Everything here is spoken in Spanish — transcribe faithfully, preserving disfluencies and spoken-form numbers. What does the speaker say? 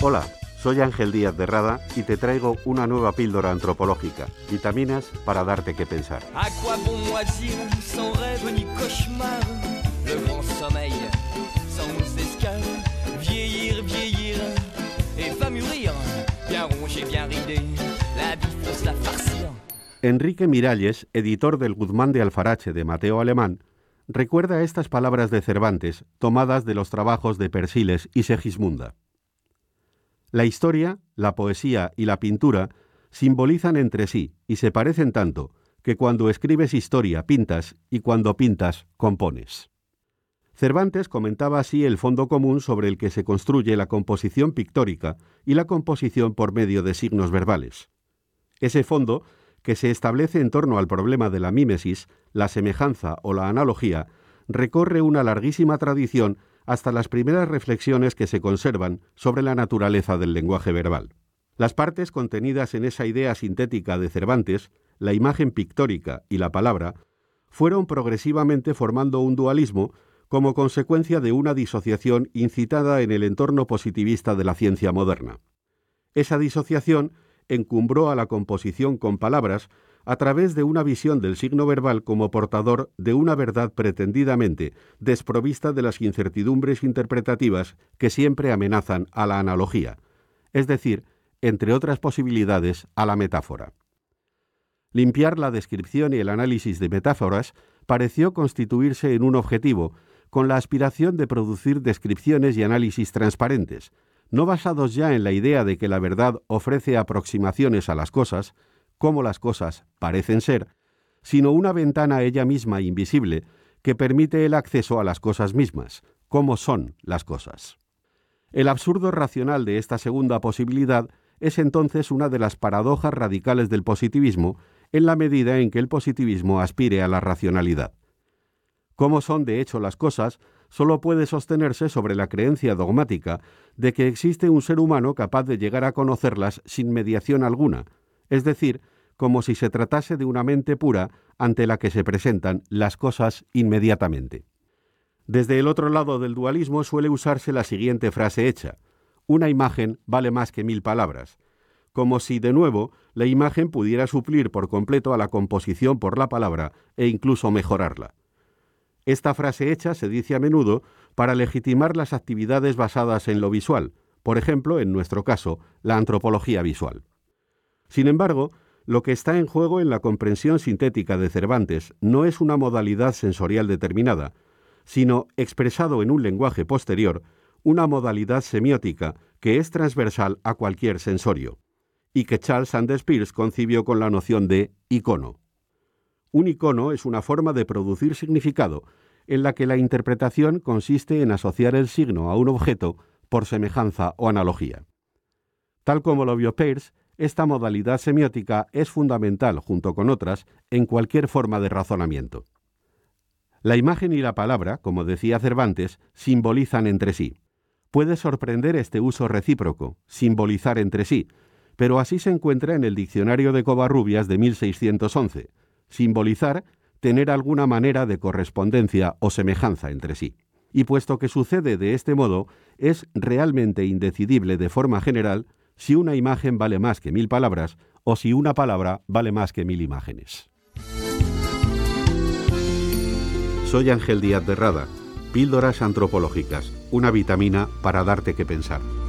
Hola, soy Ángel Díaz de Rada y te traigo una nueva píldora antropológica, vitaminas para darte que pensar. À quoi bon moisir, sans rêve ni cauchemar, le grand sommeil, sans escale, vieillir, vieillir, et va mûrir, bien rongé, bien ridé, la vie faut se la farcir. Enrique Miralles, editor del Guzmán de Alfarache de Mateo Alemán, recuerda estas palabras de Cervantes, tomadas de los trabajos de Persiles y Segismunda. La historia, la poesía y la pintura simbolizan entre sí y se parecen tanto que cuando escribes historia pintas y cuando pintas compones. Cervantes comentaba así el fondo común sobre el que se construye la composición pictórica y la composición por medio de signos verbales. Ese fondo, que se establece en torno al problema de la mímesis, la semejanza o la analogía, recorre una larguísima tradición hasta las primeras reflexiones que se conservan sobre la naturaleza del lenguaje verbal. Las partes contenidas en esa idea sintética de Cervantes, la imagen pictórica y la palabra, fueron progresivamente formando un dualismo como consecuencia de una disociación incitada en el entorno positivista de la ciencia moderna. Esa disociación encumbró a la composición con palabras a través de una visión del signo verbal como portador de una verdad pretendidamente desprovista de las incertidumbres interpretativas que siempre amenazan a la analogía, es decir, entre otras posibilidades, a la metáfora. Limpiar la descripción y el análisis de metáforas pareció constituirse en un objetivo, con la aspiración de producir descripciones y análisis transparentes, no basados ya en la idea de que la verdad ofrece aproximaciones a las cosas, como las cosas parecen ser, sino una ventana ella misma invisible que permite el acceso a las cosas mismas, como son las cosas. El absurdo racional de esta segunda posibilidad es entonces una de las paradojas radicales del positivismo, en la medida en que el positivismo aspire a la racionalidad. Cómo son de hecho las cosas solo puede sostenerse sobre la creencia dogmática de que existe un ser humano capaz de llegar a conocerlas sin mediación alguna, es decir, como si se tratase de una mente pura ante la que se presentan las cosas inmediatamente. Desde el otro lado del dualismo suele usarse la siguiente frase hecha: una imagen vale más que mil palabras, como si, de nuevo, la imagen pudiera suplir por completo a la composición por la palabra e incluso mejorarla. Esta frase hecha se dice a menudo para legitimar las actividades basadas en lo visual, por ejemplo, en nuestro caso, la antropología visual. Sin embargo, lo que está en juego en la comprensión sintética de Cervantes no es una modalidad sensorial determinada, sino, expresado en un lenguaje posterior, una modalidad semiótica que es transversal a cualquier sensorio, y que Charles Sanders Peirce concibió con la noción de icono. Un icono es una forma de producir significado en la que la interpretación consiste en asociar el signo a un objeto por semejanza o analogía. Tal como lo vio Peirce, esta modalidad semiótica es fundamental, junto con otras, en cualquier forma de razonamiento. La imagen y la palabra, como decía Cervantes, simbolizan entre sí. Puede sorprender este uso recíproco, simbolizar entre sí, pero así se encuentra en el diccionario de Covarrubias de mil seiscientos once. Simbolizar, tener alguna manera de correspondencia o semejanza entre sí. Y puesto que sucede de este modo, es realmente indecidible de forma general si una imagen vale más que mil palabras o si una palabra vale más que mil imágenes. Soy Ángel Díaz de Rada. Píldoras antropológicas, una vitamina para darte que pensar.